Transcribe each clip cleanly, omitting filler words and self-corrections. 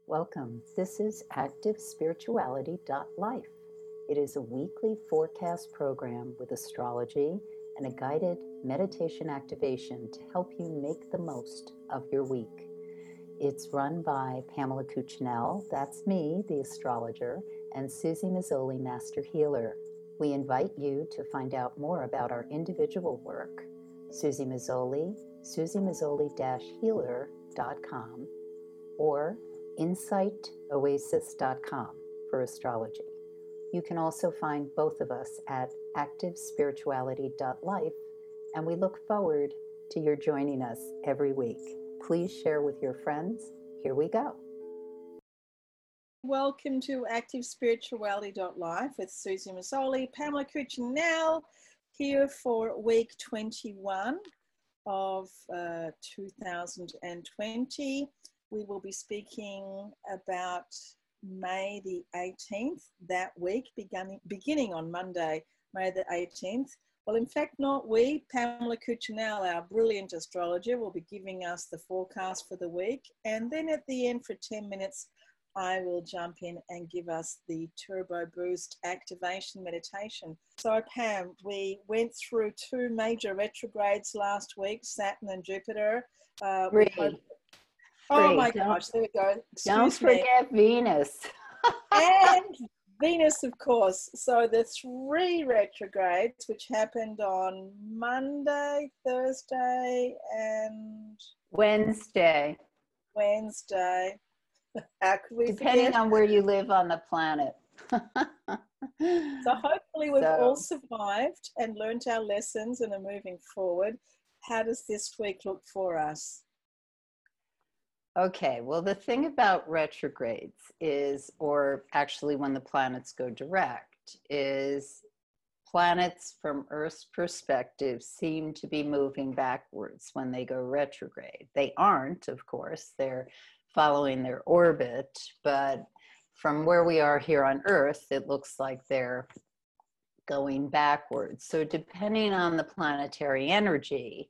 Welcome. This is ActiveSpirituality.life. It is a weekly forecast program with astrology and a guided meditation activation to help you make the most of your week. It's run by Pamela Cuccinell, that's me, the astrologer, and Susie Mazzoli, Master Healer. We invite you to find out more about our individual work. Susie Mazzoli, susiemazzoli-healer.com, or insightoasis.com for astrology. You can also find both of us at activespirituality.life, and we look forward to your joining us every week. Please share with your friends. Here we go. Welcome to ActiveSpirituality.life with Susie Mazzoli, Pamela Cuccinell, here for week 21 of 2020. We will be speaking about May the 18th, that week, beginning on Monday, May the 18th. Well, in fact, not we. Pamela Cuccinell, our brilliant astrologer, will be giving us the forecast for the week. And then at the end, for 10 minutes, I will jump in and give us the Turbo Boost activation meditation. So, Pam, we went through two major retrogrades last week, Saturn and Jupiter. Oh my gosh, there we go. Don't forget Venus. And Venus, of course. So the three retrogrades, which happened on Monday, Thursday, and Wednesday. How could we Depending forget? on where you live on the planet. So hopefully we've all survived and learned our lessons and are moving forward. How does this week look for us? Okay, well, the thing about retrogrades is, or actually when the planets go direct, is planets from Earth's perspective seem to be moving backwards when they go retrograde. They aren't, of course, they're following their orbit, but from where we are here on Earth, it looks like they're going backwards. So depending on the planetary energy,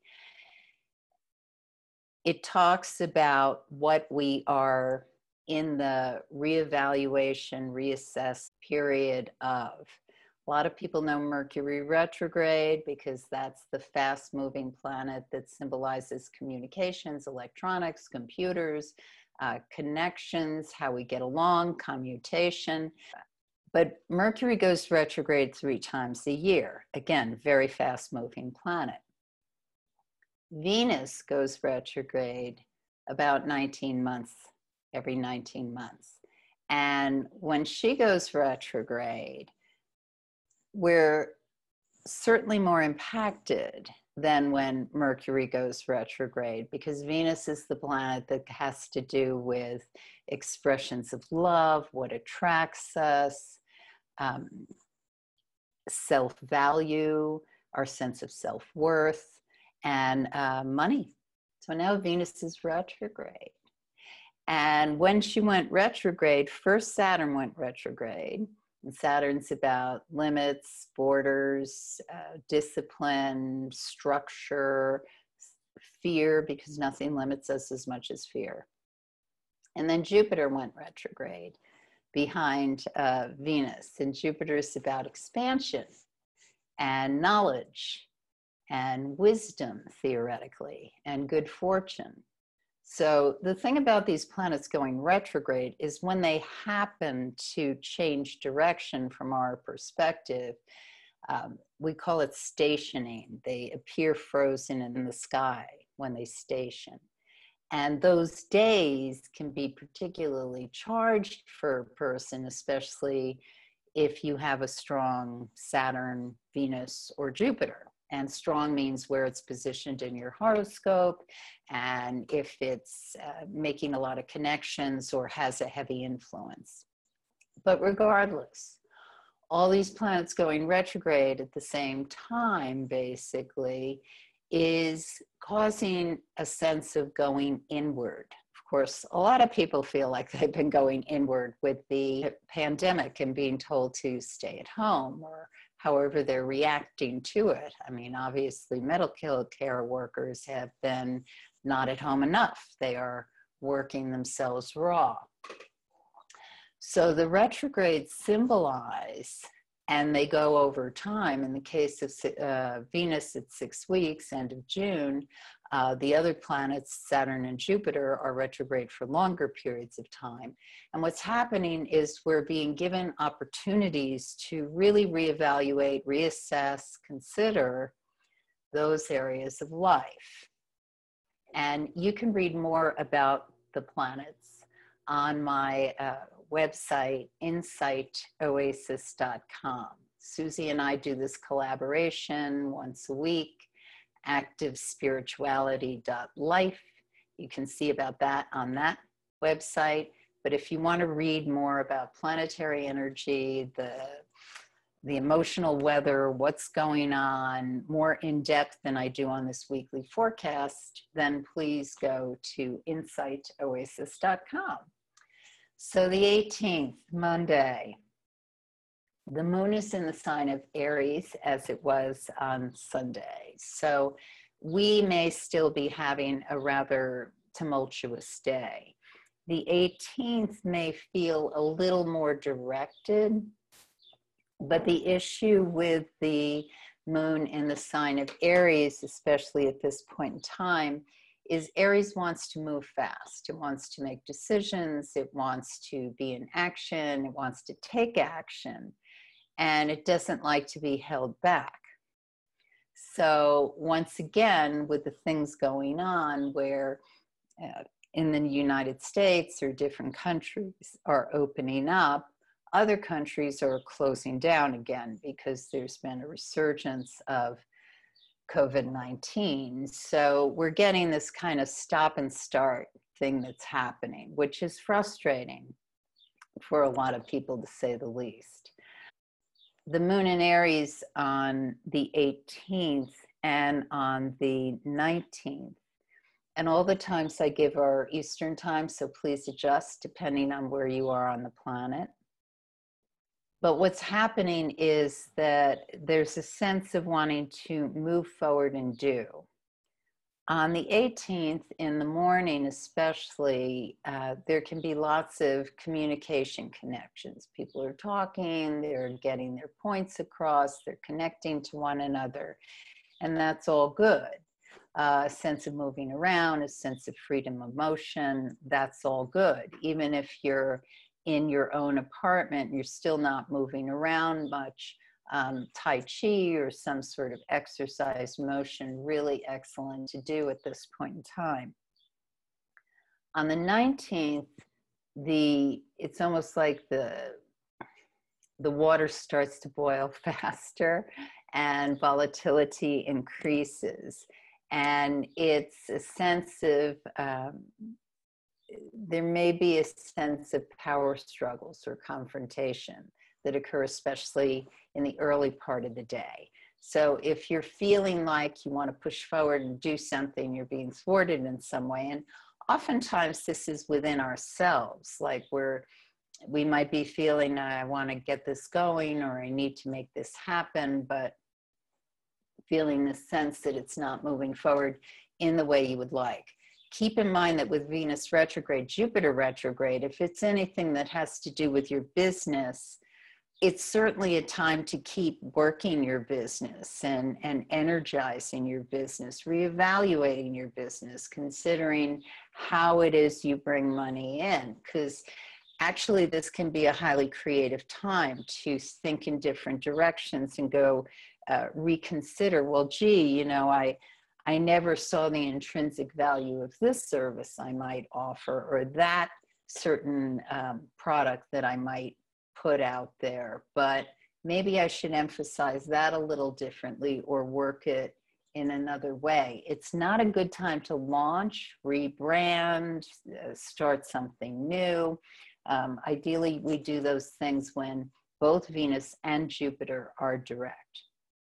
it talks about what we are in the reevaluation, reassess period of. A lot of people know Mercury retrograde because that's the fast-moving planet that symbolizes communications, electronics, computers, connections, how we get along, commutation. But Mercury goes retrograde 3 times a year. Again, very fast-moving planet. Venus goes retrograde about every 19 months. And when she goes retrograde, we're certainly more impacted than when Mercury goes retrograde, because Venus is the planet that has to do with expressions of love, what attracts us, self-value, our sense of self-worth, and money. So now Venus is retrograde. And when she went retrograde, first Saturn went retrograde. And Saturn's about limits, borders, discipline, structure, fear, because nothing limits us as much as fear. And then Jupiter went retrograde behind Venus. And Jupiter is about expansion and knowledge and wisdom, theoretically, and good fortune. So the thing about these planets going retrograde is when they happen to change direction from our perspective, we call it stationing. They appear frozen in the sky when they station. And those days can be particularly charged for a person, especially if you have a strong Saturn, Venus, or Jupiter. And strong means where it's positioned in your horoscope, and if it's making a lot of connections or has a heavy influence. But regardless, all these planets going retrograde at the same time, basically, is causing a sense of going inward. Of course, a lot of people feel like they've been going inward with the pandemic and being told to stay at home, or however they're reacting to it. I mean, obviously, medical care workers have been not at home enough. They are working themselves raw. So the retrogrades symbolize, and they go over time. In the case of Venus, it's 6 weeks, end of June. The other planets, Saturn and Jupiter, are retrograde for longer periods of time. And what's happening is we're being given opportunities to really reevaluate, reassess, consider those areas of life. And you can read more about the planets on my website, insightoasis.com. Susie and I do this collaboration once a week, activespirituality.life. You can see about that on that website. But if you want to read more about planetary energy, the emotional weather, what's going on, more in depth than I do on this weekly forecast, then please go to insightoasis.com. So the 18th, Monday, the moon is in the sign of Aries as it was on Sunday. So we may still be having a rather tumultuous day. The 18th may feel a little more directed, but the issue with the moon in the sign of Aries, especially at this point in time, is Aries wants to move fast. It wants to make decisions. It wants to be in action. It wants to take action. And it doesn't like to be held back. So once again, with the things going on where in the United States or different countries are opening up, other countries are closing down again because there's been a resurgence of COVID-19. So we're getting this kind of stop and start thing that's happening, which is frustrating for a lot of people, to say the least. The moon in Aries on the 18th and on the 19th. And all the times I give are Eastern time, so please adjust depending on where you are on the planet. But what's happening is that there's a sense of wanting to move forward and do. On the 18th in the morning especially, there can be lots of communication connections. People are talking, they're getting their points across, they're connecting to one another, and that's all good. A sense of moving around, a sense of freedom of motion, that's all good. Even if you're in your own apartment, you're still not moving around much. Tai Chi or some sort of exercise motion, really excellent to do at this point in time. On the 19th, it's almost like the water starts to boil faster and volatility increases. And it's a sense of, there may be a sense of power struggles or confrontation that occur especially in the early part of the day. So if you're feeling like you want to push forward and do something, you're being thwarted in some way. And oftentimes this is within ourselves, like we might be feeling, I want to get this going, or I need to make this happen, but feeling the sense that it's not moving forward in the way you would like. Keep in mind that with Venus retrograde, Jupiter retrograde, if it's anything that has to do with your business, it's certainly a time to keep working your business and energizing your business, reevaluating your business, considering how it is you bring money in. Because actually this can be a highly creative time to think in different directions and go reconsider, well, gee, you know, I never saw the intrinsic value of this service I might offer, or that certain product that I might put out there, but maybe I should emphasize that a little differently or work it in another way. It's not a good time to launch, rebrand, start something new. Ideally, we do those things when both Venus and Jupiter are direct.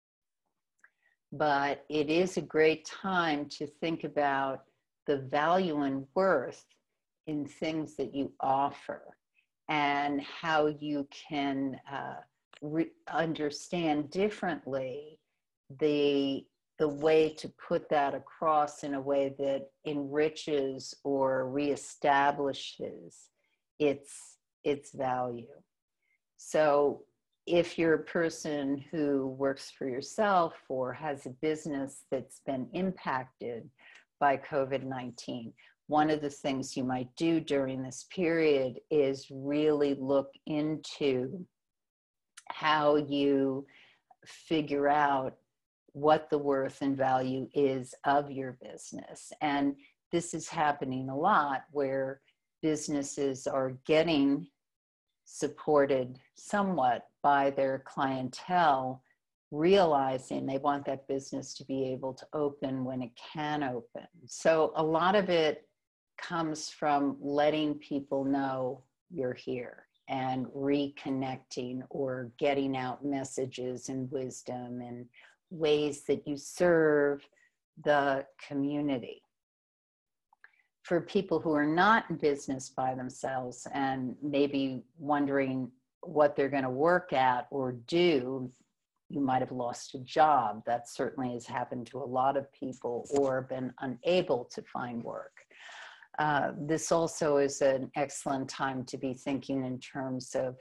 But it is a great time to think about the value and worth in things that you offer, and how you can understand differently the way to put that across in a way that enriches or reestablishes its its value. So if you're a person who works for yourself or has a business that's been impacted by COVID-19, one of the things you might do during this period is really look into how you figure out what the worth and value is of your business. And this is happening a lot where businesses are getting supported somewhat by their clientele, realizing they want that business to be able to open when it can open. So a lot of it comes from letting people know you're here and reconnecting or getting out messages and wisdom and ways that you serve the community. For people who are not in business by themselves and maybe wondering what they're going to work at or do, you might have lost a job. That certainly has happened to a lot of people, or been unable to find work. This also is an excellent time to be thinking in terms of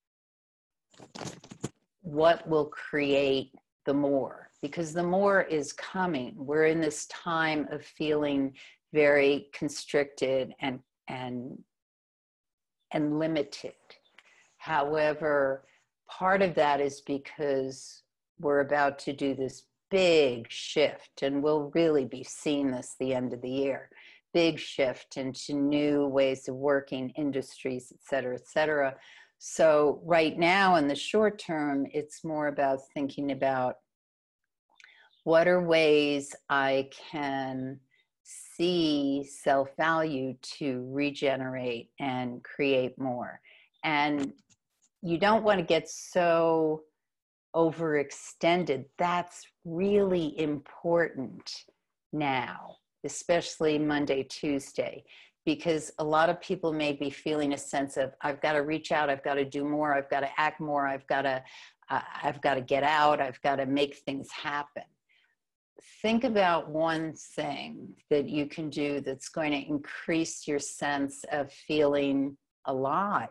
what will create the more, because the more is coming. We're in this time of feeling very constricted and limited. However, part of that is because we're about to do this big shift, and we'll really be seeing this the end of the year, big shift into new ways of working, industries, et cetera, et cetera. So right now in the short term, it's more about thinking about what are ways I can see self-value to regenerate and create more. And you don't want to get so overextended. That's really important now, especially Monday, Tuesday, because a lot of people may be feeling a sense of, I've got to reach out, I've got to do more, I've got to act more, I've got to get out, I've got to make things happen. Think about one thing that you can do that's going to increase your sense of feeling alive.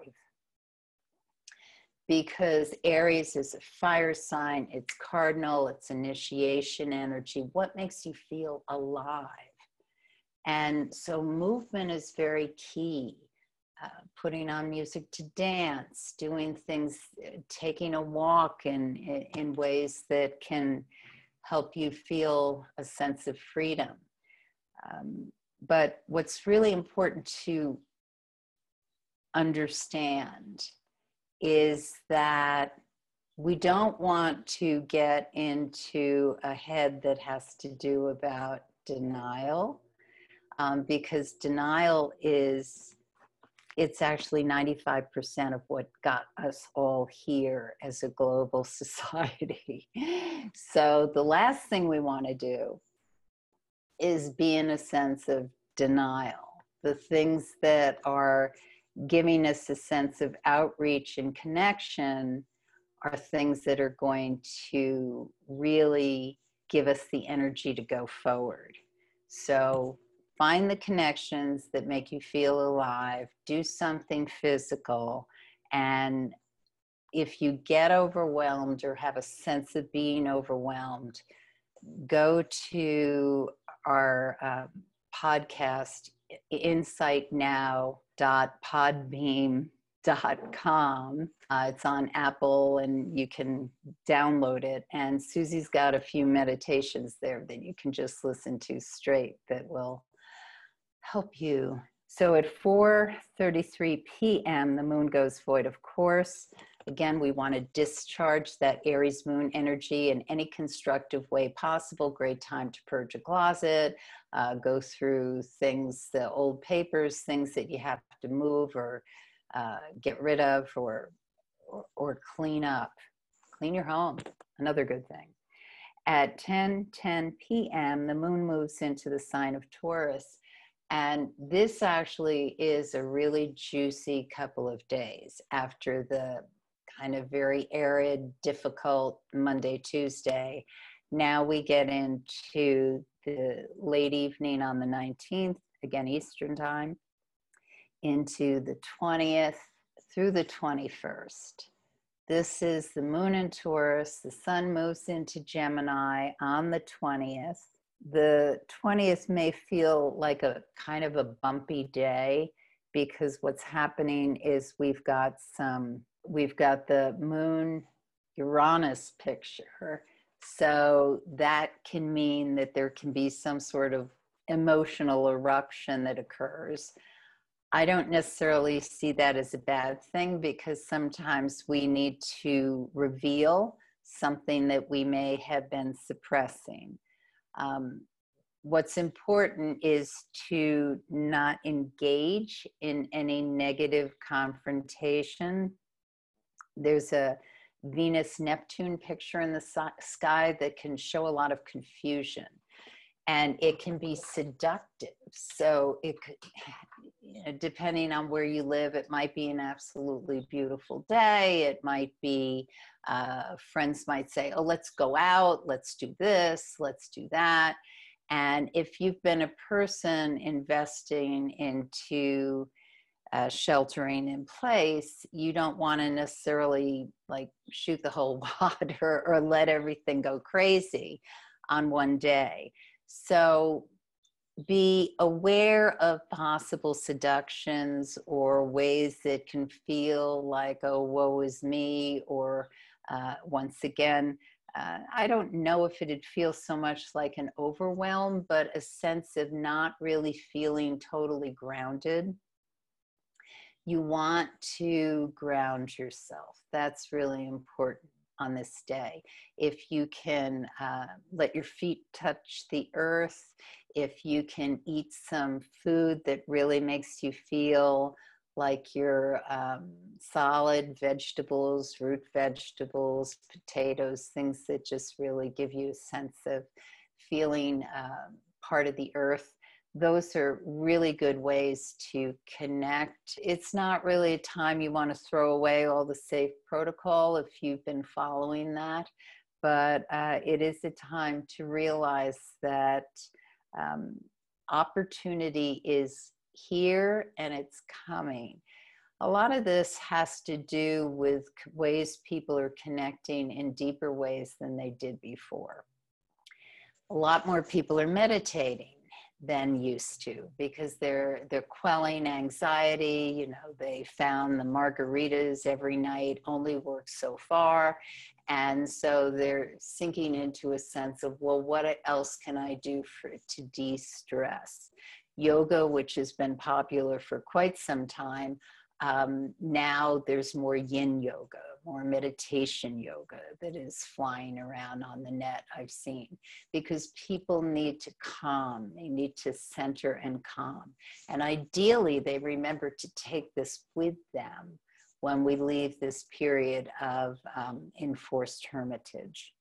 Because Aries is a fire sign, it's cardinal, it's initiation energy. What makes you feel alive? And so movement is very key. Putting on music to dance, doing things, taking a walk in ways that can help you feel a sense of freedom. But what's really important to understand is that we don't want to get into a head that has to do about denial, because denial it's actually 95% of what got us all here as a global society. So the last thing we want to do is be in a sense of denial. The things that are giving us a sense of outreach and connection are things that are going to really give us the energy to go forward. So find the connections that make you feel alive, do something physical, and if you get overwhelmed or have a sense of being overwhelmed, go to our podcast, insightnow.podbeam.com. It's on Apple and you can download it. And Susie's got a few meditations there that you can just listen to straight that will help you. So at 4:33 p.m., the moon goes void, of course. Again, we want to discharge that Aries moon energy in any constructive way possible. Great time to purge a closet, go through things, the old papers, things that you have to move or get rid of or clean up. Clean your home, another good thing. At 10:10 p.m., the moon moves into the sign of Taurus. And this actually is a really juicy couple of days after the kind of very arid, difficult Monday, Tuesday. Now we get into the late evening on the 19th, again, Eastern time, into the 20th through the 21st. This is the moon in Taurus. The sun moves into Gemini on the 20th. The 20th may feel like a kind of a bumpy day because what's happening is we've got the moon Uranus picture. So that can mean that there can be some sort of emotional eruption that occurs. I don't necessarily see that as a bad thing because sometimes we need to reveal something that we may have been suppressing. What's important is to not engage in any negative confrontation. There's a Venus-Neptune picture in the sky that can show a lot of confusion, and it can be seductive. So it could, depending on where you live, it might be an absolutely beautiful day. It might be, friends might say, oh, let's go out, let's do this, let's do that. And if you've been a person investing into sheltering in place, you don't want to necessarily like shoot the whole wad or let everything go crazy on one day. So be aware of possible seductions or ways that can feel like, oh, woe is me, or once again, I don't know if it'd feel so much like an overwhelm, but a sense of not really feeling totally grounded. You want to ground yourself. That's really important on this day. If you can let your feet touch the earth, if you can eat some food that really makes you feel like you're solid vegetables, root vegetables, potatoes, things that just really give you a sense of feeling part of the earth. Those are really good ways to connect. It's not really a time you want to throw away all the safe protocol if you've been following that, but it is a time to realize that opportunity is here and it's coming. A lot of this has to do with ways people are connecting in deeper ways than they did before. A lot more people are meditating than used to because they're quelling anxiety. You know, they found the margaritas every night only work so far, and so they're sinking into a sense of, well, what else can I do to de-stress? Yoga, which has been popular for quite some time, now there's more yin yoga, more meditation yoga that is flying around on the net, I've seen, because people need to calm, they need to center and calm. And ideally, they remember to take this with them when we leave this period of enforced hermitage.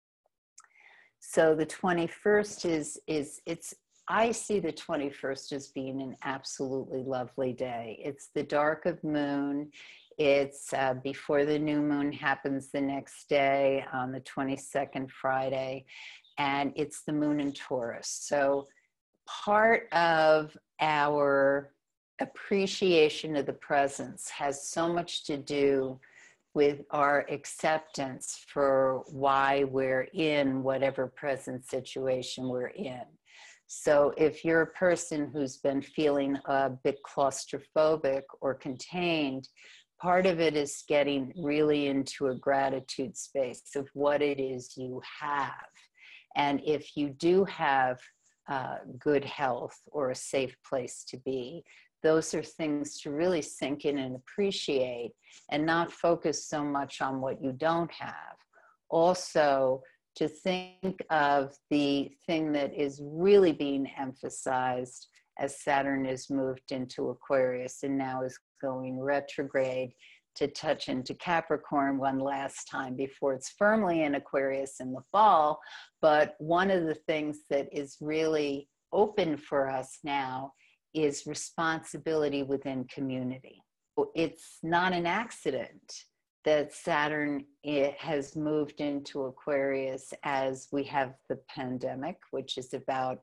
So the 21st I see the 21st as being an absolutely lovely day. It's the dark of moon. It's before the new moon happens the next day on the 22nd Friday, and it's the moon in Taurus. So part of our appreciation of the presence has so much to do with our acceptance for why we're in whatever present situation we're in. So if you're a person who's been feeling a bit claustrophobic or contained, part of it is getting really into a gratitude space of what it is you have. And if you do have good health or a safe place to be, those are things to really sink in and appreciate and not focus so much on what you don't have. Also, to think of the thing that is really being emphasized as Saturn is moved into Aquarius and now is going retrograde to touch into Capricorn one last time before it's firmly in Aquarius in the fall. But one of the things that is really open for us now is responsibility within community. It's not an accident that Saturn has moved into Aquarius as we have the pandemic, which is about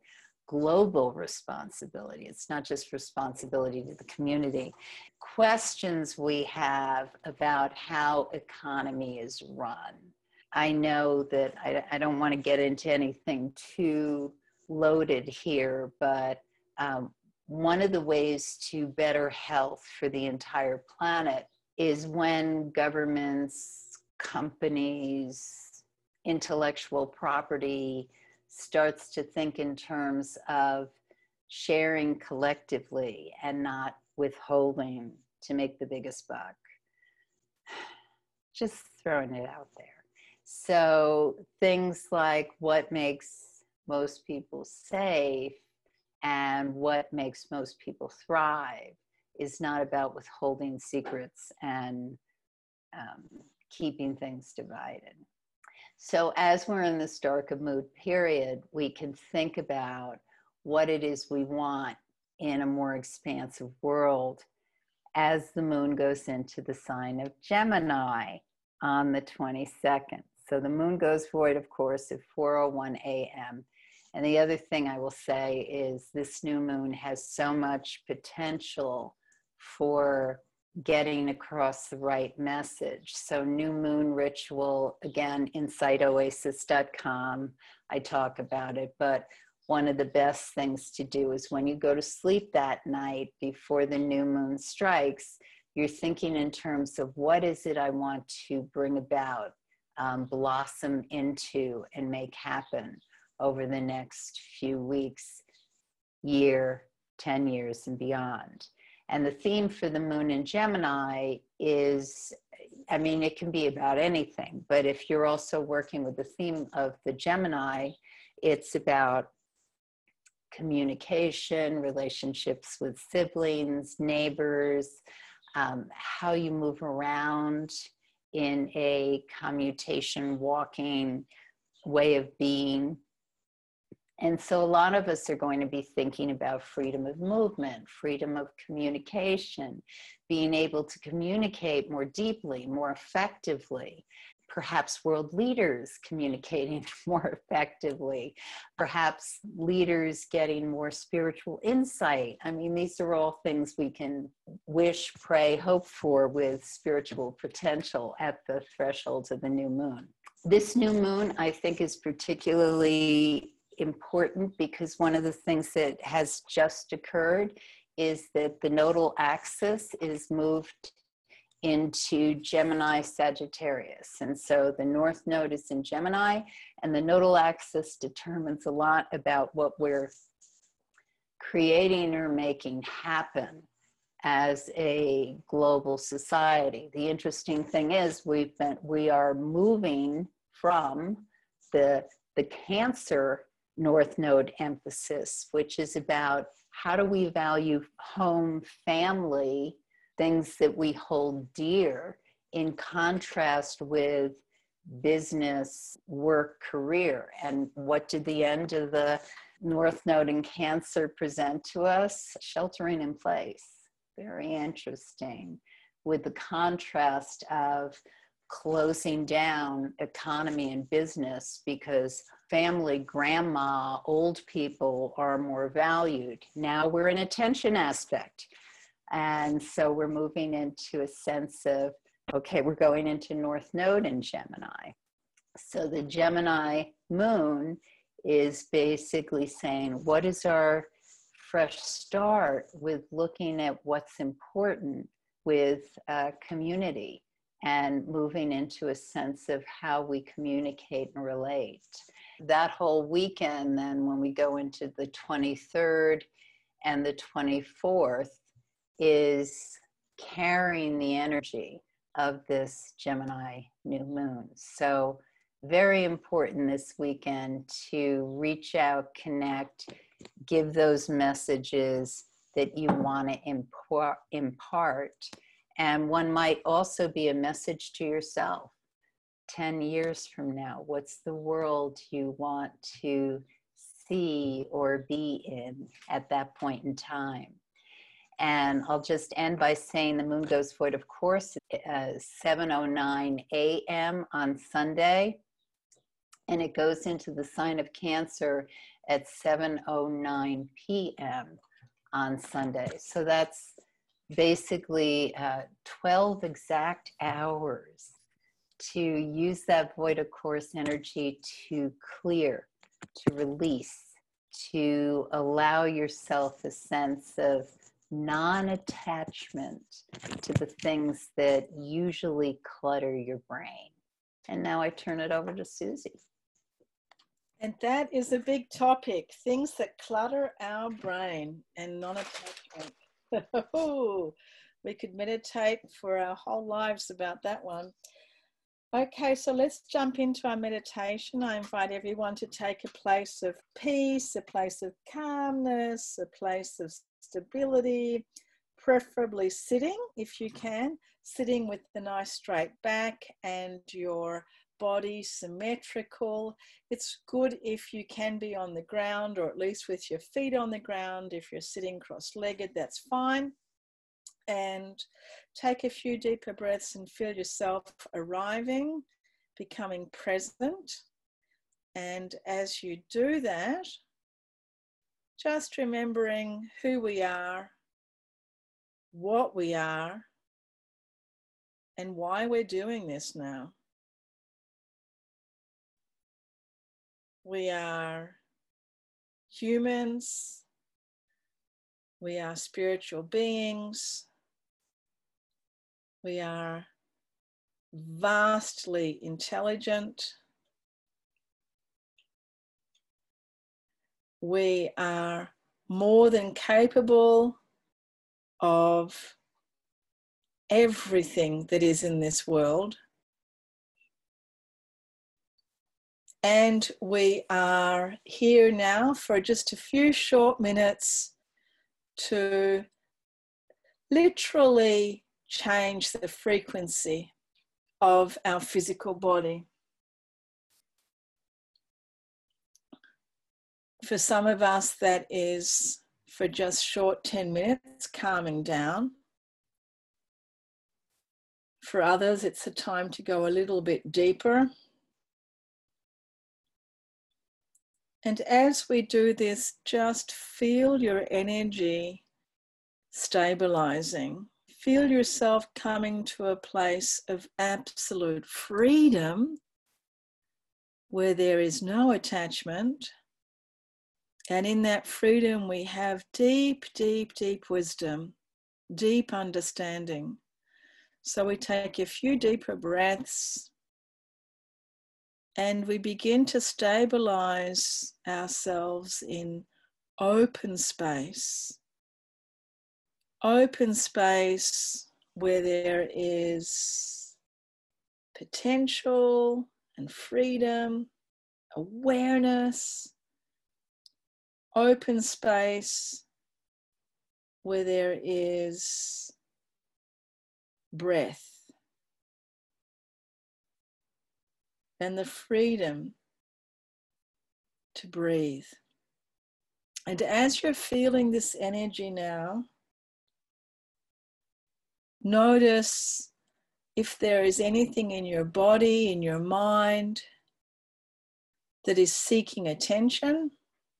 global responsibility. It's not just responsibility to the community. Questions we have about how economy is run. I know that I don't want to get into anything too loaded here, but one of the ways to better health for the entire planet is when governments, companies, intellectual property starts to think in terms of sharing collectively and not withholding to make the biggest buck. Just throwing it out there. So things like what makes most people safe and what makes most people thrive is not about withholding secrets and keeping things divided. So as we're in this dark of mood period, we can think about what it is we want in a more expansive world as the moon goes into the sign of Gemini on the 22nd. So the moon goes void, of course, at 4:01 a.m. And the other thing I will say is this new moon has so much potential for getting across the right message. So new moon ritual, again, insightoasis.com, I talk about it, but one of the best things to do is when you go to sleep that night before the new moon strikes, you're thinking in terms of what is it I want to bring about, blossom into, and make happen over the next few weeks, year, 10 years, and beyond. And the theme for the moon in Gemini is, I mean, it can be about anything, but if you're also working with the theme of the Gemini, it's about communication, relationships with siblings, neighbors, how you move around in a commutation, walking way of being. And so a lot of us are going to be thinking about freedom of movement, freedom of communication, being able to communicate more deeply, more effectively, perhaps world leaders communicating more effectively, perhaps leaders getting more spiritual insight. I mean, these are all things we can wish, pray, hope for with spiritual potential at the thresholds of the new moon. This new moon, I think, is particularly important because one of the things that has just occurred is that the nodal axis is moved into Gemini Sagittarius. And so the North Node is in Gemini, and the nodal axis determines a lot about what we're creating or making happen as a global society. The interesting thing is we are moving from the Cancer North Node emphasis, which is about how do we value home, family, things that we hold dear, in contrast with business, work, career. And what did the end of the North Node in Cancer present to us? Sheltering in place. Very interesting, with the contrast of closing down economy and business because family, grandma, old people are more valued. Now we're in a tension aspect. And so we're moving into a sense of, okay, we're going into North Node in Gemini. So the Gemini moon is basically saying, what is our fresh start with looking at what's important with community and moving into a sense of how we communicate and relate. That whole weekend, then, when we go into the 23rd and the 24th, is carrying the energy of this Gemini new moon. So very important this weekend to reach out, connect, give those messages that you want to impart. And one might also be a message to yourself. 10 years from now, what's the world you want to see or be in at that point in time? And I'll just end by saying the moon goes void, of course, at 7:09 a.m. on Sunday. And it goes into the sign of Cancer at 7:09 p.m. on Sunday. So that's basically 12 exact hours to use that void of course energy to clear, to release, to allow yourself a sense of non-attachment to the things that usually clutter your brain. And now I turn it over to Susie. And that is a big topic, things that clutter our brain and non-attachment. We could meditate for our whole lives about that one. Okay, so let's jump into our meditation. I invite everyone to take a place of peace, a place of calmness, a place of stability, preferably sitting if you can, sitting with a nice straight back and your body symmetrical. It's good if you can be on the ground, or at least with your feet on the ground. If you're sitting cross-legged, that's fine. And take a few deeper breaths and feel yourself arriving, becoming present. And as you do that, just remembering who we are, what we are, and why we're doing this now. We are humans. We are spiritual beings. We are vastly intelligent. We are more than capable of everything that is in this world. And we are here now for just a few short minutes to literally change the frequency of our physical body. For some of us, that is for just short 10 minutes, calming down. For others, it's a time to go a little bit deeper. And as we do this, just feel your energy stabilizing. Feel yourself coming to a place of absolute freedom where there is no attachment. And in that freedom, we have deep, deep, deep wisdom, deep understanding. So we take a few deeper breaths and we begin to stabilize ourselves in open space. Open space where there is potential and freedom, awareness. Open space where there is breath and the freedom to breathe. And as you're feeling this energy now, notice if there is anything in your body, in your mind, that is seeking attention.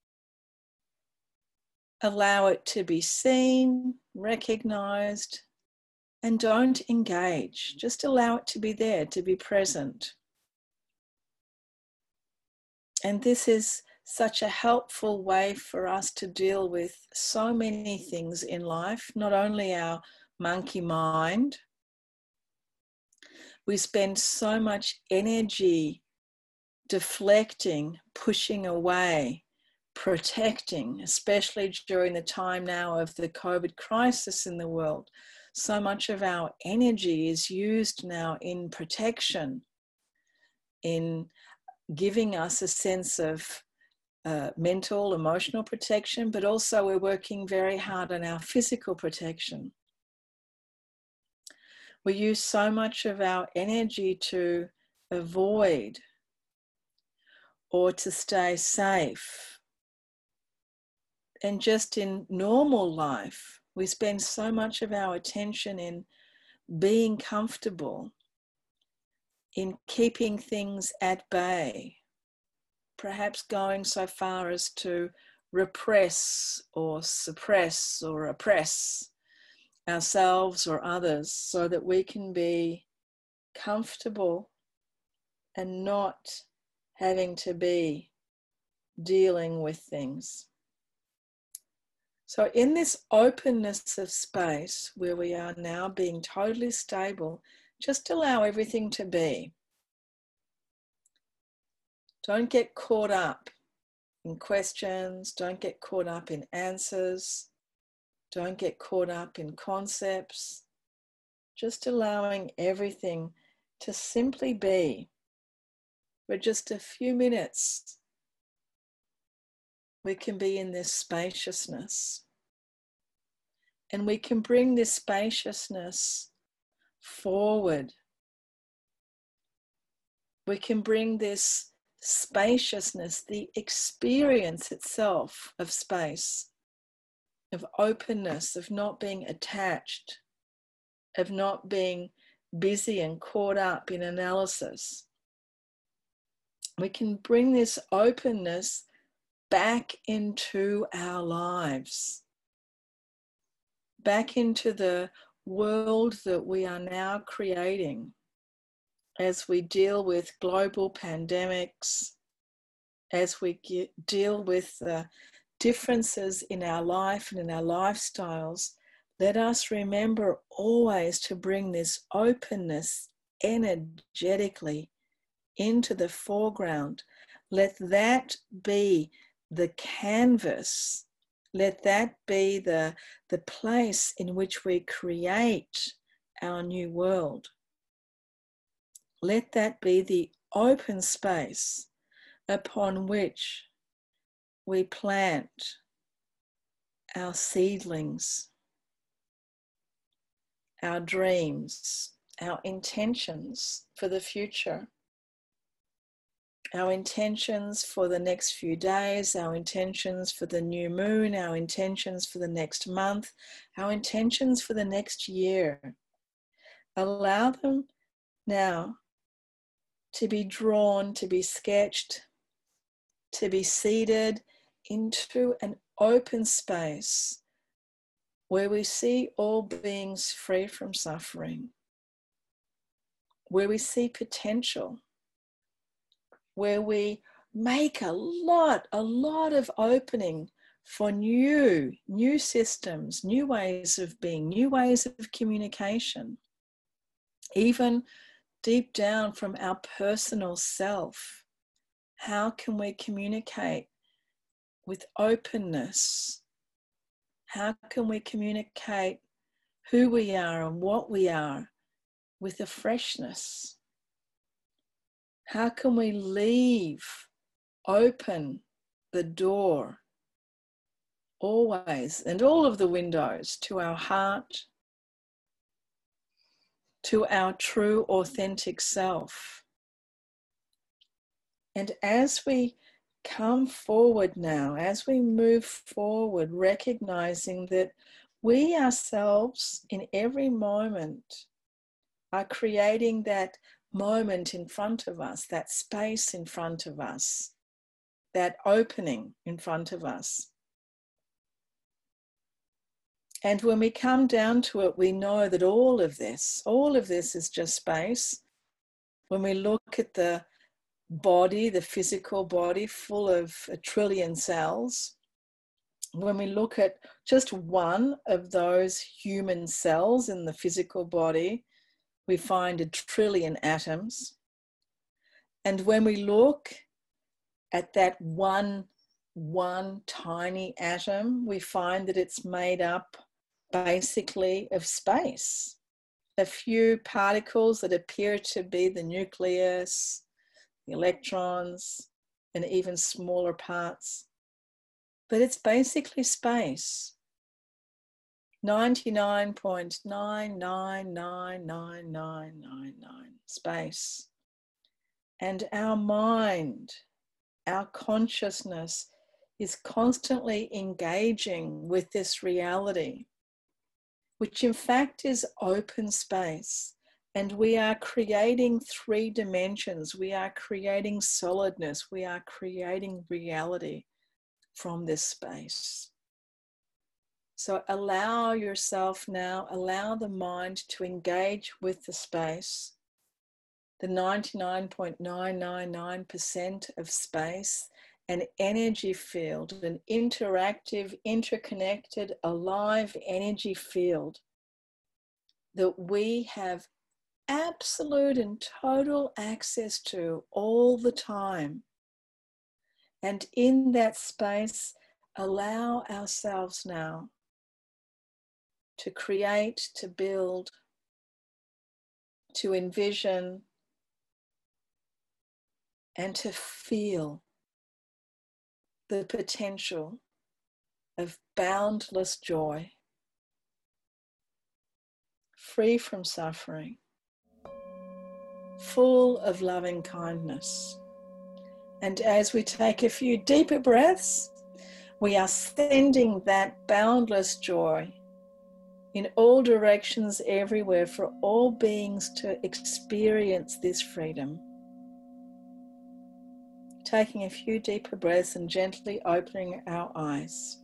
Allow it to be seen, recognized, and don't engage. Just allow it to be there, to be present. And this is such a helpful way for us to deal with so many things in life, not only our monkey mind. We spend so much energy deflecting, pushing away, protecting, especially during the time now of the COVID crisis in the world. So much of our energy is used now in protection, in giving us a sense of mental, emotional protection, but also we're working very hard on our physical protection. We use so much of our energy to avoid or to stay safe. And just in normal life, we spend so much of our attention in being comfortable, in keeping things at bay. perhaps going so far as to repress or suppress or oppress ourselves or others, so that we can be comfortable and not having to be dealing with things. So in this openness of space where we are now being totally stable, just allow everything to be. Don't get caught up in questions. Don't get caught up in answers. Don't get caught up in concepts. Just allowing everything to simply be. For just a few minutes, we can be in this spaciousness. And we can bring this spaciousness forward. We can bring this spaciousness, the experience itself of space, of openness, of not being attached, of not being busy and caught up in analysis. We can bring this openness back into our lives, back into the world that we are now creating as we deal with global pandemics, as we deal with the differences in our life and in our lifestyles. Let us remember always to bring this openness energetically into the foreground. Let that be the canvas. Let that be the place in which we create our new world. Let that be the open space upon which we plant our seedlings, our dreams, our intentions for the future, our intentions for the next few days, our intentions for the new moon, our intentions for the next month, our intentions for the next year. Allow them now to be drawn, to be sketched, to be seeded into an open space where we see all beings free from suffering, where we see potential, where we make a lot of opening for new systems, new ways of being, new ways of communication, even deep down from our personal self. How can we communicate with openness? How can we communicate who we are and what we are with a freshness? How can we leave open the door always and all of the windows to our heart, to our true authentic self? And as we come forward now, as we move forward, recognizing that we ourselves in every moment are creating that moment in front of us, that space in front of us, that opening in front of us. And when we come down to it, we know that all of this is just space. When we look at the body, the physical body full of 1 trillion cells, when we look at just one of those human cells in the physical body, we find 1 trillion atoms. And when we look at that one tiny atom, we find that it's made up basically of space. A few particles that appear to be the nucleus, the electrons, and even smaller parts. But it's basically space. 99.999999 space. And our mind, our consciousness is constantly engaging with this reality, which in fact is open space. And we are creating 3 dimensions. We are creating solidness. We are creating reality from this space. So allow yourself now, allow the mind to engage with the space, the 99.999% of space, an energy field, an interactive, interconnected, alive energy field that we have absolute and total access to all the time. And in that space, allow ourselves now to create, to build, to envision, and to feel the potential of boundless joy, free from suffering, full of loving kindness. And as we take a few deeper breaths, we are sending that boundless joy in all directions, everywhere, for all beings to experience this freedom. Taking a few deeper breaths and gently opening our eyes.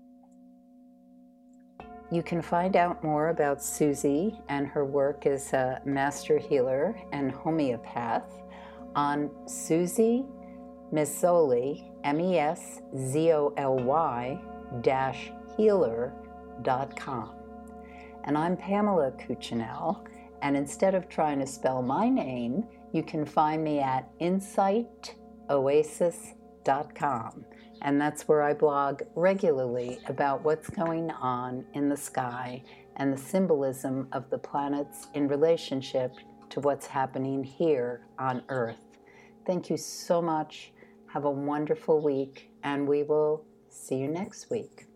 You can find out more about Susie and her work as a master healer and homeopath on Susie Meszoly, MESZOLY-healer.com. And I'm Pamela Cuccinell, and instead of trying to spell my name, you can find me at insightoasis.com. And that's where I blog regularly about what's going on in the sky and the symbolism of the planets in relationship to what's happening here on Earth. Thank you so much. Have a wonderful week, and we will see you next week.